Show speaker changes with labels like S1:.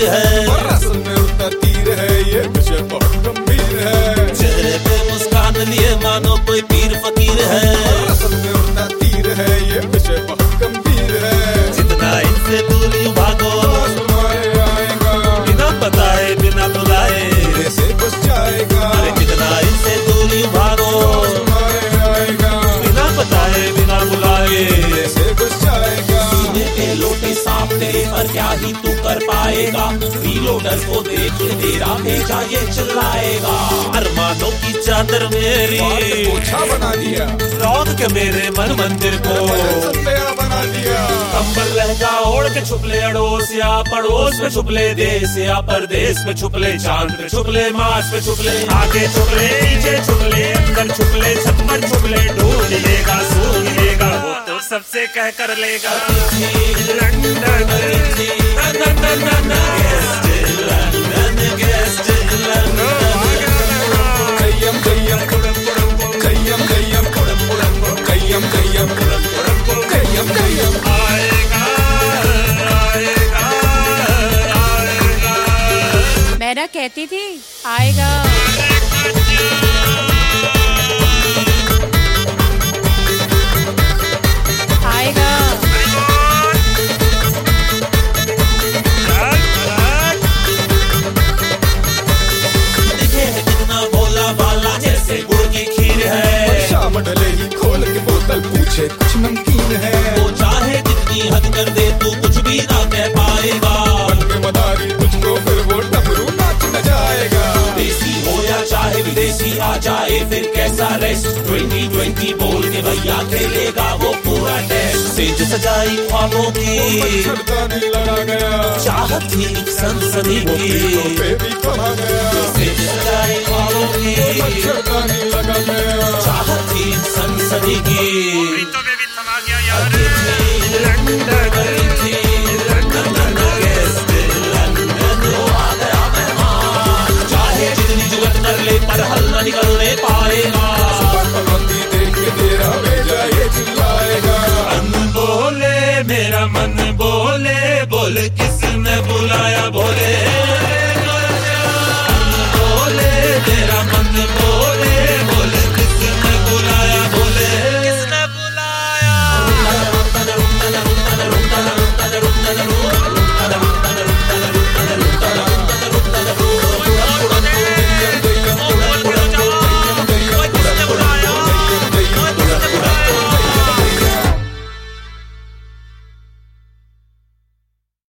S1: फकीर है,
S2: और असल में उसका तीर है, ये विषय बहुत गंभीर है।
S1: चेहरे पे मुस्कान लिए मानो कोई पीर फकीर है,
S2: और असल में उसका तीर है, ये विषय बहुत गंभीर है।
S1: जितना इनसे दूरी भागो
S2: तुम्हारे आएगा,
S1: बिना बताए बिना बुलाए
S2: ऐसे घुस जाएगा।
S1: अरे जितना इनसे दूरी भागो
S2: तुम्हारे आएगा,
S1: बिना बताए बिना बुलाए
S2: ऐसे घुस जाएगा।
S1: सीने पे लोटे सांप तेरे पर क्या ही तू कर पाएगा, रीलोडर को देख के तेरा भेजा ये चिल्लाएगा। अरमानों की चादर मेरी
S2: पोछा बना दिया,
S1: रौद के मेरे मन मंदिर को
S2: संदेहा बना दिया।
S1: कंबल लहंगा ओढ़ के छुपले अड़ोस या पड़ोस में छुपले देश या परदेश में छुपले चांद पे छुपले मास पे छुपले आगे छुपले पीछे छुपले अंदर छुपले छत पर छुपले ढूंढ लेगा सूंघ लेगा वो तो सबसे कह कर लेगा।
S3: मैना कहती थी आएगा। आएगा।
S1: दिखे है कितना भोला भाला जैसे गुड़ की खीर है,
S2: शाम डले ही खोल के बोतल पूछे कुछ नमकीन है।
S1: वो चाहे जितनी हद कर दे तू कुछ भी ना कह पाएगा,
S2: बन के मदारी तुझको फिर वो डमरू नाच न जाएगा।
S1: देसी हो या चाहे विदेशी आ जाए फिर कैसा रेस्ट, 2020 बोल के भैया खेलेगा वो पूरा टेस्ट। सेज सजाई ख्वाबों की
S2: मच्छरदानी लगा गया,
S1: चाहत थी सनसनी की,
S2: पे भी कहा गया।
S1: सेज सजाई ख्वाबों की
S2: मच्छरदानी लगा गया,
S1: चाहत थी सनसनी की।